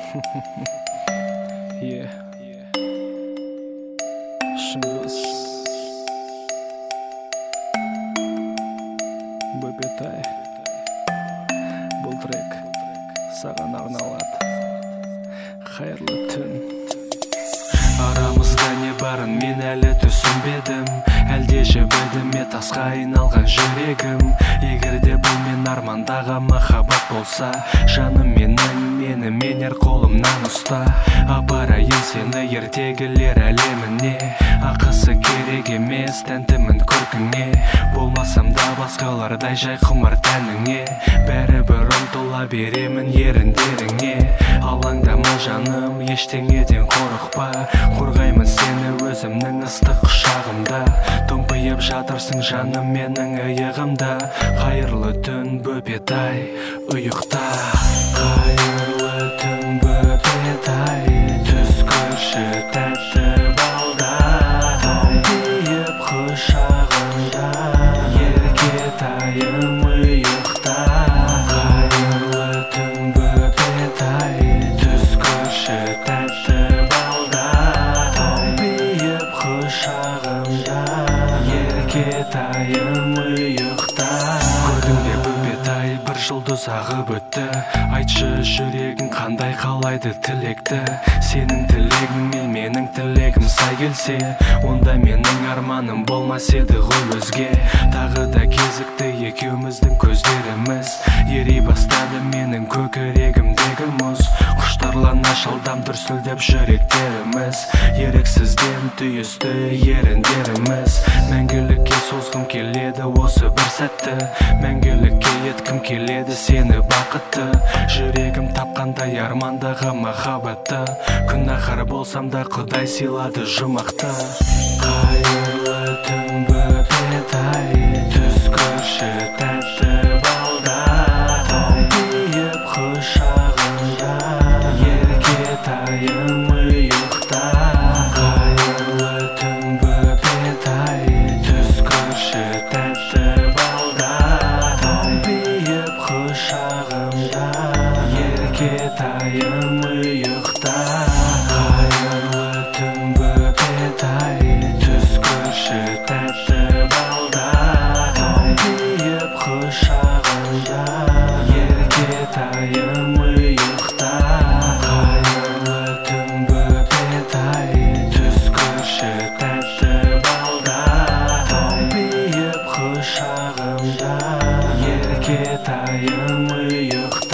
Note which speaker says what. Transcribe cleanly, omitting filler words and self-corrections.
Speaker 1: Yeah. Шыңғыс Бөпетай. Бұл трек саған арналады. Қайырлы түн. Арамызда не барын мен әлі түсінбедім. Әлде жібідім ме тасқа айналған жүрегім. Егерде бұл мен армандағы махаббат болса, жаным мені менер қолымнан ұста. Апарайын сені ертегілер әлеміне. Ақысы керек емес тәнтімін көркіңе. Болмасам да басқалардай жай құмар тәніңе. Бәрібір ұмтыла беремін еріндеріңе. Алаңдама жаным, ештеңеден қорықпа. Қорғаймын сені өзімнің ыстық құшағымда. Томпиып жатырсың жаным менің иығымда. Қайырлы түн Бөпетай, ұйықта. Қайырлы түн Бөпетай, түс көрші тәтті балда. Томпиып құшағымда, еркетайым ұйықта. Қайырлы түн Бөпетай, түс көрші тәтті балда. Томпиып құшағымда, еркетайым ұйықта. Көрдің бе Бөпетай, бір жұлдыз ағып өтті. Айтшы жүрегің қандай қалайды тілекті. Сенің тілегің мен менің тілегім сай келсе, онда менің арманым болмас еді ғой өзге. Тағы да кезікті екеуміздің көздеріміз. Ери бастады менің көкірегімдегі мұз. Құштарлана шалдам дүрсілдеп жүректеріміз. Ерексізден түйісті еріндеріміз. Мәңгілікке созғым келеді осы бір сәтті. Мәңгілікке еткім келеді сені бақытты. Жүрегім тапқандай армандағы махаббатты. Күнәһар болсам да Құдай сыйлады жұмақты. Қайырлы түн Бөпетай, түс көрші тәтті балда. Томпиып құшағымда, еркетайым ұйықта. Қайырлы түн Бөпетай, түс көрші тәтті балда. Томпиып құшағымда, еркетайым ұйықта. Қайырлы түн Бөпетай, түс көрші тәтті балда. Томпиып құшағымда, еркетайым ұйықта. Қайырлы түн Бөпетай, түс көрші тәтті балда. Томпиып құшағымда, еркетайым ұйықта.